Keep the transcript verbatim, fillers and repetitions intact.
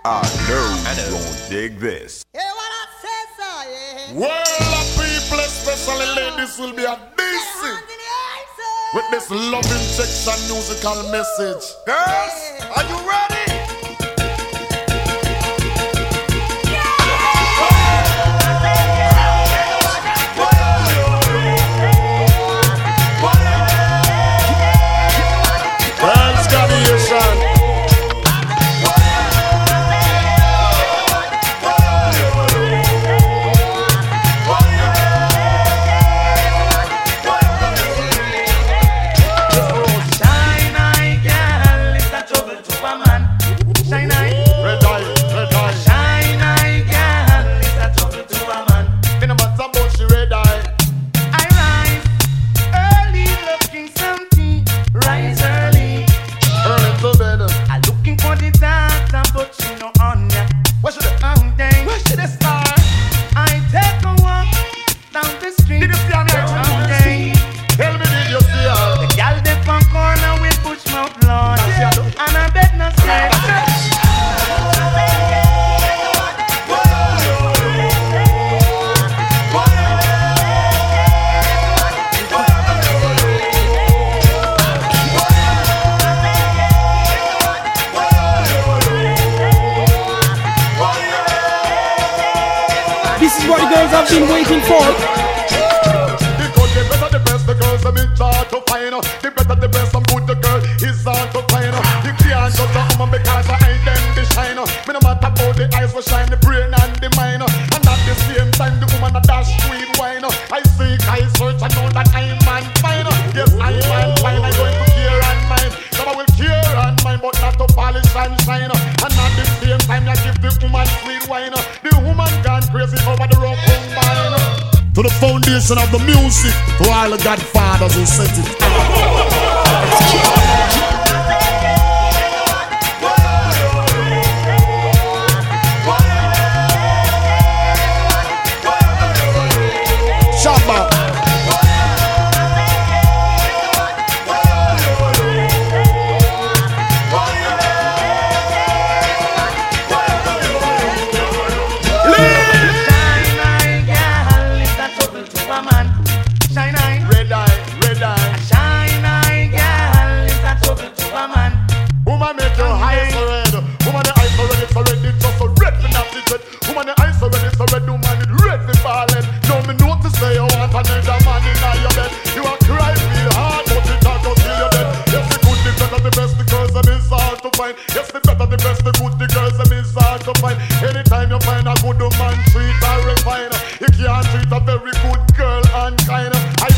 I know you gon' dig this. Yeah, what I say, sir, yeah. World of people, especially ladies, will be a decent with this love injection musical message. Girls, are you ready? I've been waiting for. Because the better the best, the girls I'm in charge to find. The better the best, I'm good, the girl is hard to find. You can't just a woman because I ain't them the shine. Me no matter about the eyes will shine, the brain and the mind. And at the same time, the woman a dash sweet wine. I seek, I search, I know that I'm man fine. Yes, I'm man fine, I'm going to care and mind. Some I will care and mind, but not to polish and shine. And at the same time, I give the woman sweet wine. The woman gone crazy over the rock combine. To the foundation of the music, to all the godfathers who set it Shabba. Yes, the better, the best, the good, the girls, them is hard to find. Anytime you find a good man, treat her refine. You can't treat a very good girl and kind. I